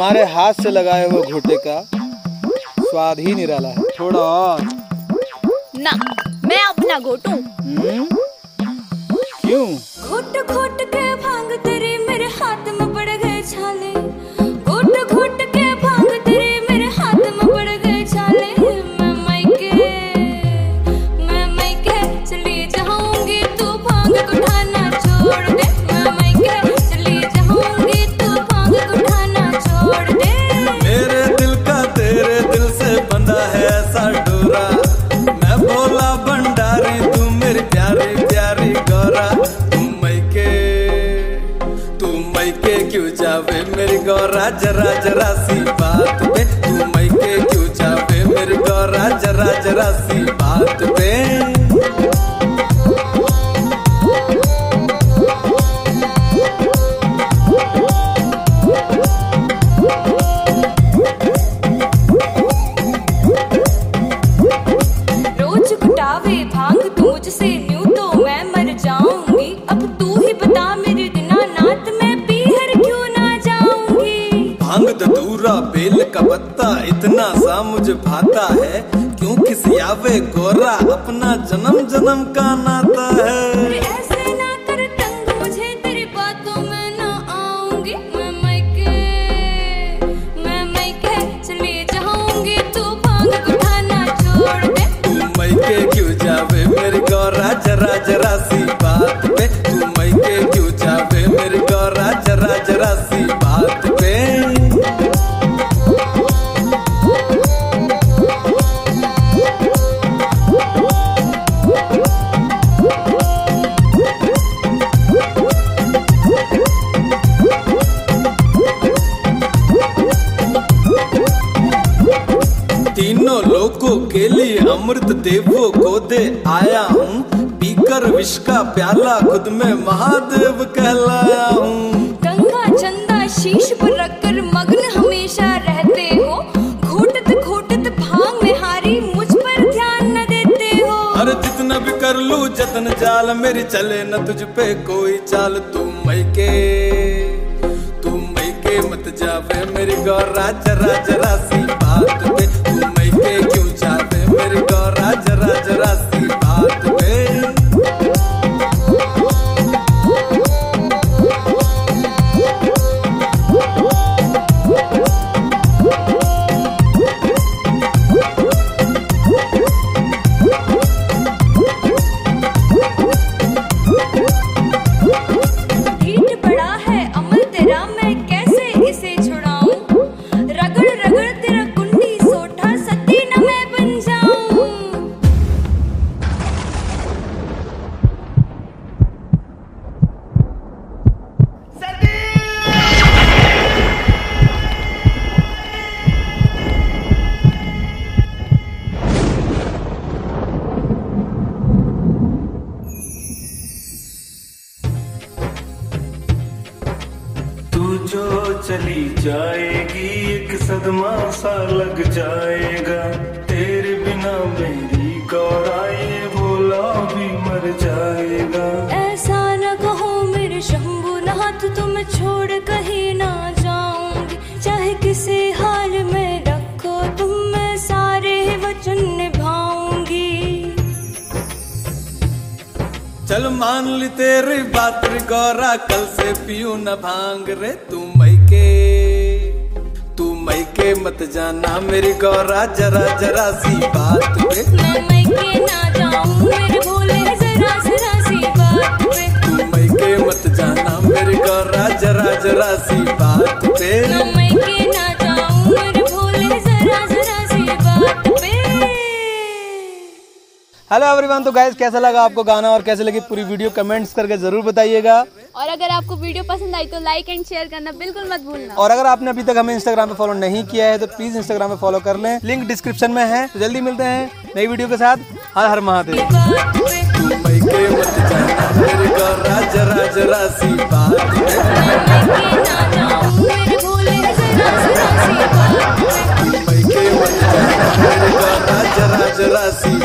तुम्हारे हाथ से लगाए हुए घोटे का स्वाद ही निराला है। थोड़ा और ना, मैं अपना घोटूं। क्यों? घोट घोट के भांग तेरे मेरे हाथ में पड़ गए छाले, घोट घोट के भांग तेरे मेरे हाथ में पड़ गए छाले। मैं मायके चली जाऊंगी, तू भांग उठाना छोड़ दे। मैं मायके चली जाऊंगी, तू भांग उठाना छोड़ दे। मेरे दिल का तेरे दिल से बंधा है ऐसा डोरा, मैं भोला भंडारी तू मेरी प्यारी प्यारी गौरा। तू मैके क्यों जावे मेरी गौरा जरा जरा सी बात पे, तू मैके क्यों जावे मेरी गौरा जरा जरा सी बात पे। रोज घुटावे भांग तू मुझसे न्यू तो मैं मर जाऊंगी। अब तू ही बता मेरे दीनानाथ मैं पीहर क्यों ना जाऊंगी। भांग धतूरा बेल का पत्ता इतना सा मुझे भाता है, क्यों किसी आवे गोरा अपना जन्म जन्म का नाता है। ऐसे ना कर तंग मुझे तेरी बातों में ना आऊंगी। मैं मायके चली जाऊंगी, तू भांग उठाना छोड़ दे। तू मैके क्यों जावे मेरी गौरा जरा जरा सी बात पे, तू मैके क्यों जावे मेरी गौरा जरा जरा सी बात पे। तीनों लोगों के लिए अमृत देवों को दे आया हूँ, पीकर विष का प्याला खुद में महादेव कहलाया हूँ। गंगा चंदा शीश पर रखकर मग्न हमेशा रहते हो, घोटत घोटत भांग में हारी मुझ पर ध्यान न देते हो। अरे जितना भी कर लूं जतन जाल मेरी चले न तुझ पे कोई चाल। तू मैके मत जावे मेरी गौरा जरा जरा सी बात पे, तू मैके क्यों जावे मेरी गौरा जरा जरा सी बात पे। ढीठ बड़ा है अमल तेरा मैं कैसे इसे छुड़ाऊं, रगड़ रगड़ तेरा कुंडी सोठा सती न मैं बन जाऊं। तू जो चली जाएगी एक सदमा सा लग जाएगा, तेरे बिना मेरी गौरा ये भोला भी मर जाएगा। ऐसा न कहो मेरे शंभुनाथ तुम छोड़ कहीं ना जाऊंगी, चाहे किसी हाल में रखो तुम मैं सारे वचन निभाऊंगी। चल मान ली तेरी बात रे गौरा कल से पियूं न भांग रे। तू मैके मत जाना मेरी गौरा जरा जरा सी बात पे। मैं मायके ना जाऊं मेरे भोले जरा जरा सी बात पे। तू मैके मत जाना मेरी गौरा जरा जरा सी बात पे। मैं मायके ना जाऊं मेरे भोले जरा जरा सी बात पे। हेलो एवरीवन, तो गाइस कैसा लगा आपको गाना और कैसे लगी पूरी वीडियो कमेंट्स करके जरूर बताइएगा। और अगर आपको वीडियो पसंद आई तो लाइक एंड शेयर करना बिल्कुल मत भूलना। और अगर आपने अभी तक हमें इंस्टाग्राम पे फॉलो नहीं किया है तो प्लीज इंस्टाग्राम पे फॉलो कर लें, लिंक डिस्क्रिप्शन में है। तो जल्दी मिलते हैं नई वीडियो के साथ। हर हर महादेव। तू मैके मत जाना मेरी गौरा जरा जरा सी बात पे। तू मैके मत जाना मेरी गौरा जरा जरा सी